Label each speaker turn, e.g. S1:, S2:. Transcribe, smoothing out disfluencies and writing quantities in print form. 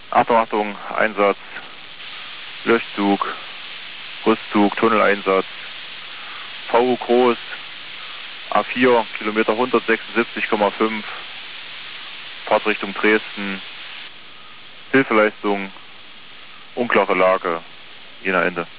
S1: Achtung, Achtung, Einsatz, Löschzug, Rüstzug, Tunneleinsatz, VU Groß, A4, Kilometer 176,5, Fahrtrichtung Dresden, Hilfeleistung, unklare Lage, Jena Ende.